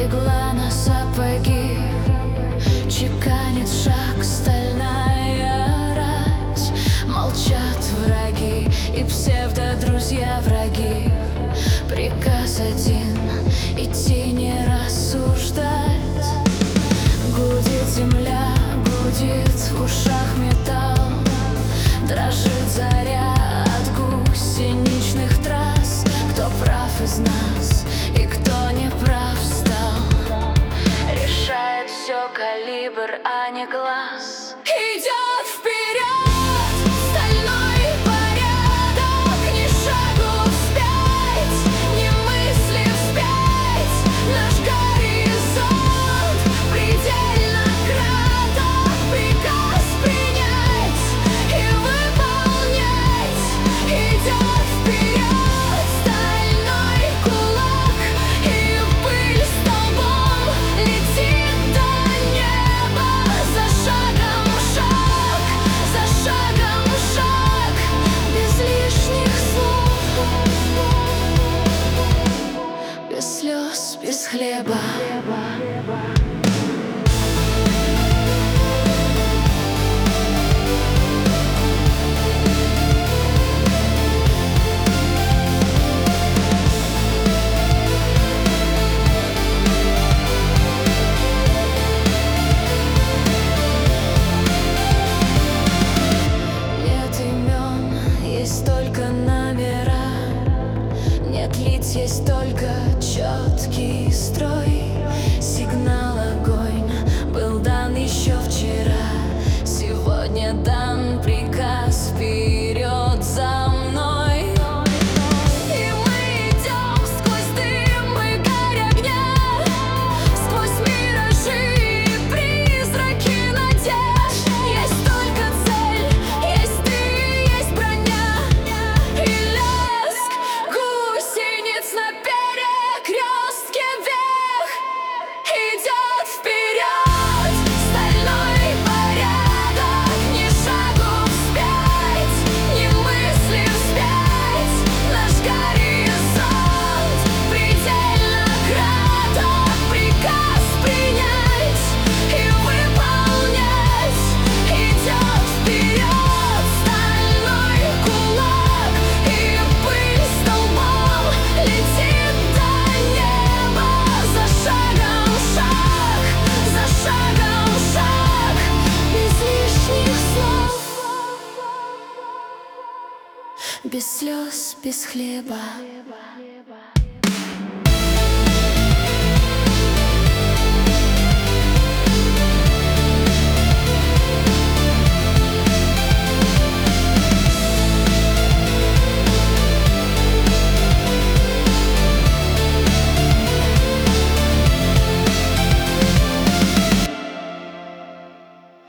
Игла на сапоги, чеканит шаг стальная рать. Молчат враги и псевдодрузья враги. Приказ один — идти, не рассуждать. Гудит земля, гудит в ушах металл. Дрожит заря от гусеничных трасс. Кто прав из нас и кто не прав стал, решает все калибр, а не глаз. Идет вперед стальной порядок, ни шагу вспять, ни мысли вспять. Наш горизонт предельно краток. Приказ принять и выполнять. Идет вперед стальной кулак, и пыль столбом летит до неба. За шагом шаг, за шагом шаг, без лишних слов, без слез, без хлеба. Нет имен, есть только номера. Нет лиц, есть только четкий строй. Сигнал огонь был дан еще вчера. Сегодня дан приказ вперед за мной. И мы идем сквозь дым и гарь огня, сквозь миражи и призраки надежд. Есть только цель, есть ты, есть броня и лязг гусениц на перекрестке вверх. Идет вперед стальной порядок, ни шагу вспять, ни мысли вспять. Наш горизонт предельно краток. Приказ принять и выполнять. Идет вперед стальной кулак, и пыль столбом летит до неба. За шагом шаг, за шагом шаг, без лишних слов, без слез, без хлеба.